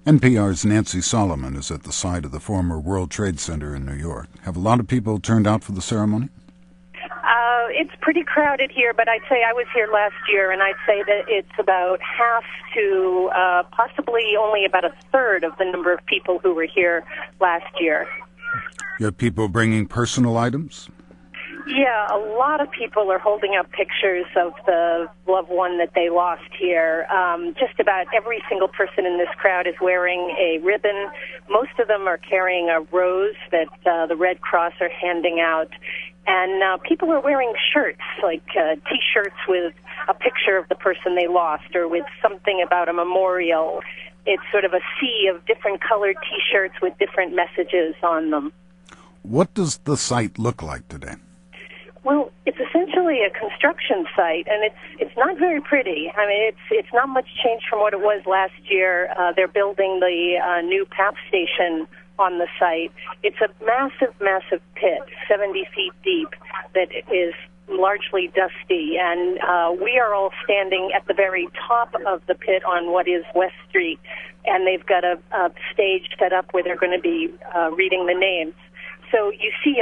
NPR's Nancy Solomon is at the site of the former World Trade Center in New York. Have a lot of people turned out for the ceremony? It's pretty crowded here, but I'd say I was here last year, and I'd say that it's about half to possibly only about a third of the number of people who were here last year. You have people bringing personal items? Yeah, a lot of people are holding up pictures of the loved one that they lost here. Just about every single person in this crowd is wearing a ribbon. Most of them are carrying a rose that the Red Cross are handing out. And people are wearing shirts, like T-shirts with a picture of the person they lost or with something about a memorial. It's sort of a sea of different colored T-shirts with different messages on them. What does the site look like today? Well, it's essentially a construction site, and it's not very pretty. I mean, it's not much change from what it was last year. They're building the new PAP station on the site. It's a massive, massive pit, 70 feet deep, that is largely dusty, and we are all standing at the very top of the pit on what is West Street, and they've got a stage set up where they're going to be reading the names. So you see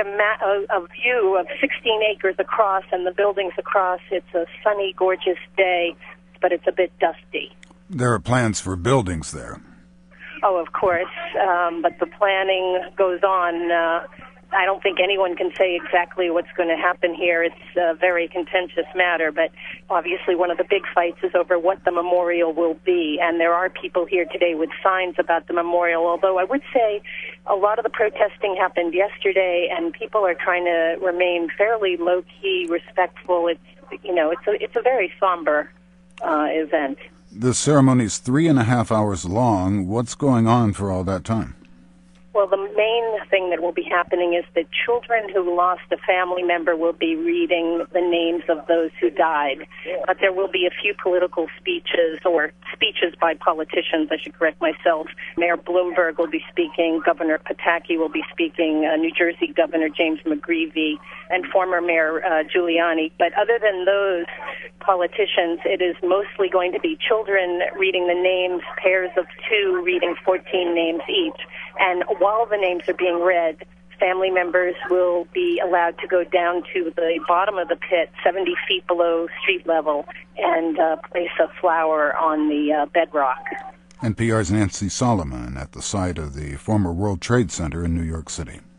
a view of 16 acres across and the buildings across. It's a sunny, gorgeous day, but it's a bit dusty. There are plans for buildings there. Oh, of course, but the planning goes on. I don't think anyone can say exactly what's going to happen here. It's a very contentious matter, but obviously one of the big fights is over what the memorial will be, and there are people here today with signs about the memorial, although I would say a lot of the protesting happened yesterday, and people are trying to remain fairly low-key, respectful. It's a very somber event. The ceremony is 3.5 hours long. What's going on for all that time? Well, the main thing that will be happening is that children who lost a family member will be reading the names of those who died. But there will be a few political speeches, or speeches by politicians, I should correct myself. Mayor Bloomberg will be speaking, Governor Pataki will be speaking, New Jersey Governor James McGreevey, and former Mayor Giuliani. But other than those politicians, it is mostly going to be children reading the names, pairs of two reading 14 names each. And while the names are being read, family members will be allowed to go down to the bottom of the pit, 70 feet below street level, and place a flower on the bedrock. NPR's Nancy Solomon at the site of the former World Trade Center in New York City.